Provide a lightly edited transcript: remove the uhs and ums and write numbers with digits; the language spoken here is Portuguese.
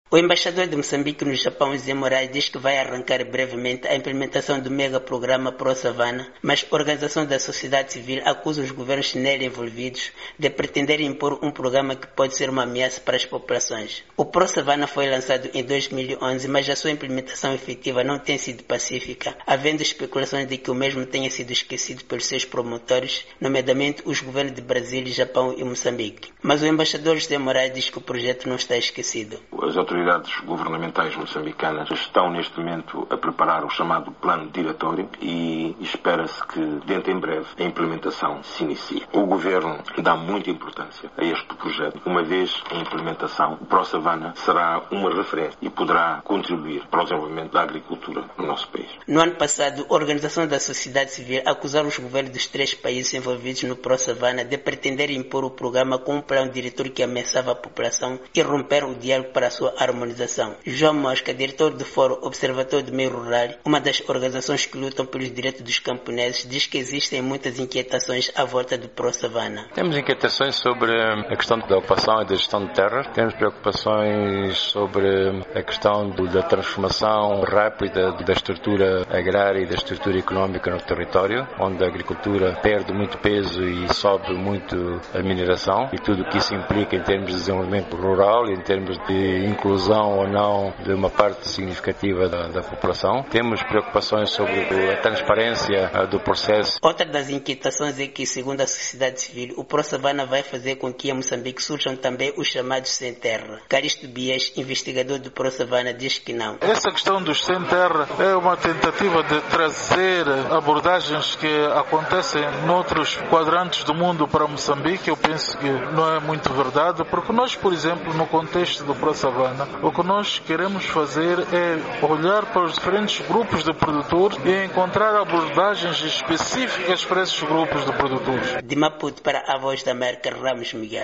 O embaixador de Moçambique no Japão, Zé Moraes, diz que vai arrancar brevemente a implementação do mega-programa Pro-Savana, mas a Organização da Sociedade Civil acusa os governos nele envolvidos de pretender impor um programa que pode ser uma ameaça para as populações. O Pro-Savana foi lançado em 2011, mas a sua implementação efetiva não tem sido pacífica, havendo especulações de que o mesmo tenha sido esquecido pelos seus promotores, nomeadamente os governos de Brasília, Japão e Moçambique. Mas o embaixador Zé Moraes diz que o projeto não está esquecido. As autoridades governamentais moçambicanas estão neste momento a preparar o chamado plano diretório e espera-se que dentro em breve a implementação se inicie. O governo dá muita importância a este projeto, uma vez em implementação, o Pro-Savana será uma referência e poderá contribuir para o desenvolvimento da agricultura no nosso país. No ano passado, a Organização da Sociedade Civil acusou os governos dos 3 países envolvidos no Pro-Savana de pretender impor o programa com um plano diretor que ameaçava a população e romper o diálogo para a sua harmonização. João Mosca, diretor do Fórum Observatório do Meio Rural, uma das organizações que lutam pelos direitos dos camponeses, diz que existem muitas inquietações à volta do Pro-Savana. Temos inquietações sobre a questão da ocupação e da gestão de terras, temos preocupações sobre a questão da transformação rápida da estrutura agrária e da estrutura económica no território, onde a agricultura perde muito peso e sobe muito a mineração e tudo o que isso implica em termos de desenvolvimento rural e em termos de inclusão ou não de uma parte significativa da população. Temos preocupações sobre a transparência do processo. Outra das inquietações é que, segundo a sociedade civil, o Pro-Savana vai fazer com que em Moçambique surjam também os chamados sem terra. Caristo Bias, investigador do Pro-Savana, diz que não. Essa questão dos sem terra é uma tentativa de trazer abordagens que acontecem noutros quadrantes do mundo para Moçambique. Eu penso que não é muito verdade, porque nós, por exemplo, no contexto do Pro-Savana, o que nós queremos fazer é olhar para os diferentes grupos de produtores e encontrar abordagens específicas para esses grupos de produtores. De Maputo para a Voz da América, Ramos Miguel.